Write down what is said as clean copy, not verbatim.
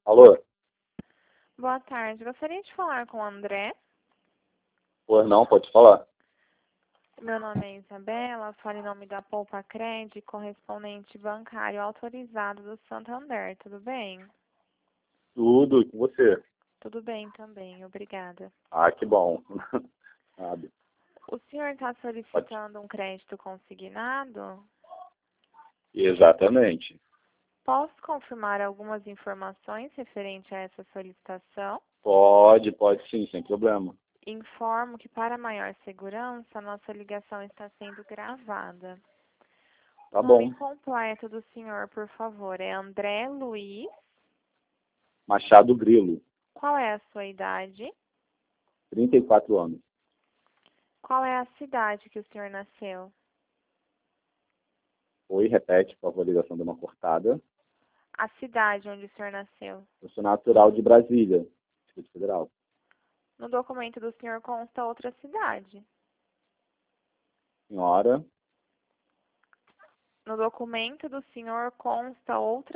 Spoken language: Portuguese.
Alô? Boa tarde. Gostaria de falar com o André. Pois não, pode falar. Meu nome é Isabela, falo em nome da Poupa Cred, correspondente bancário autorizado do Santander. Tudo bem? Tudo, e com você? Tudo bem também, obrigada. Ah, que bom. Sabe? O senhor está solicitando um crédito consignado? Exatamente. Posso confirmar algumas informações referente a essa solicitação? Pode sim, sem problema. Informo que, para maior segurança, nossa ligação está sendo gravada. Tá O nome bom. completo do senhor, por favor, é André Luiz. Machado Grilo, Qual é a sua idade? 34 anos. Qual é a cidade que o senhor nasceu? Oi, repete, por favor, a ligação deu uma cortada. A cidade onde o senhor nasceu. Eu sou natural de Brasília, Distrito Federal. No documento do senhor consta outra cidade. Senhora, No documento do senhor consta outra